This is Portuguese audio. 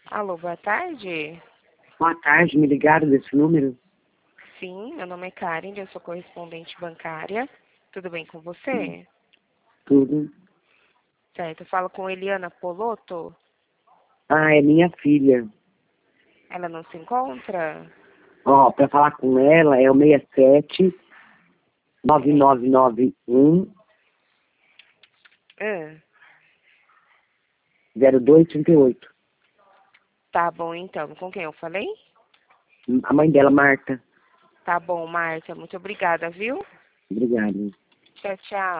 Alô, boa tarde. Boa tarde, me ligaram desse número? Sim, meu nome é Karen, eu sou correspondente bancária. Tudo bem com você? Tudo. Certo, eu falo com Eliana Poloto. Ah, é minha filha. Ela não se encontra? Ó, pra falar com ela é o 67 9991 Ah, 0238. tá bom, então. Com quem eu falei? A mãe dela, Marta. Tá bom, Márcia. Muito obrigada, viu? Obrigado. Tchau, tchau.